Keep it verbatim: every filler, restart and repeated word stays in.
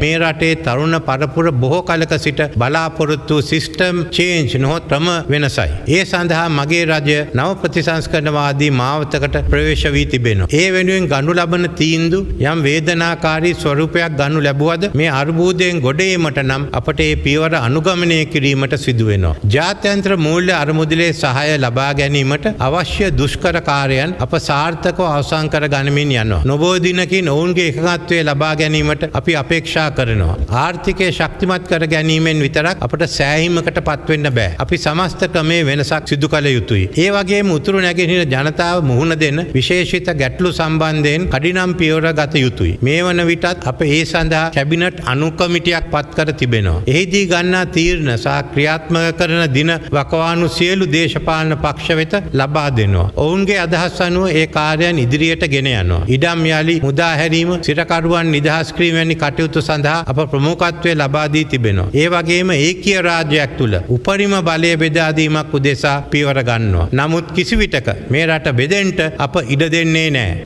මේ රටේ තරුණ පරපුර බොහෝ කලක සිට බලාපොරොත්තු සිස්ටම් චේන්ජ් නොහොත් ක්‍රම වෙනසයි. ඒ සඳහා මගේ රජය නව ප්‍රතිසංස්කරණවාදී මාවතකට ප්‍රවේශ වී තිබෙනවා. ඒ වෙනුවෙන් ගනු ලබන තීන්දුව යම් වේදනාකාරී ස්වරූපයක් ගනු ලැබුවද මේ අර්බුදයෙන් ගොඩ ඒමට නම් අපට ඒ පියවර අනුගමනය කිරීමට සිදු වෙනවා. ජාත්‍යන්තර මූල්‍ය අරමුදලේ සහාය ලබා ගැනීමට අවශ්‍ය දුෂ්කර කාර්යයන් අප සාර්ථකව අවසන් කර ගනිමින් යනවා. නොබෝ දිනකින් ඔවුන්ගේ එකඟත්වය ලබා ගැනීමට අපි අපේක්ෂා කරනවා. ආර්ථිකය ශක්තිමත් කර ගැනීමෙන් විතරක් අපට සෑහීමකට පත්වෙන්න බෑ. අපි සමස්ත ක්‍රමේ වෙනසක් සිදු කළ යුතුයි. ඒ වගේම උතුරු නැගෙනහිර ජනතාව මුහුණ දෙන විශේෂිත ගැටලු සම්බන්ධයෙන් කඩිනම් පියවර ගත යුතුයි. මේ වන විටත් අප ඒ සඳහා කැබිනට් අනුකමිටියක් පත් කර තිබෙනවා. එහිදී ගන්නා තීරණ සහ ක්‍රියාත්මක කරන දින වකවානු සියලු දේශපාලන පක්ෂ වෙත ලබා දෙනවා. ඔවුන්ගේ අදහස් අනුව ඒ කාර්යයන් ඉදිරියට ගෙන යනවා. ඉඩම් යාලි මුදා හැරීම, සිරකරුවන් නිදහස් කිරීම වැනි කටයුතු සඳහා අප ප්‍රමුඛත්වය ලබා දී තිබෙනවා. ඒ වගේම ඒකීය රාජ්‍යයක් තුල උපරිම බලය බෙදා දීමක් උදෙසා පියවර ගන්නවා. නමුත් කිසි විටක මේ රට බෙදෙන්න අප ඉඩ දෙන්නේ නැහැ.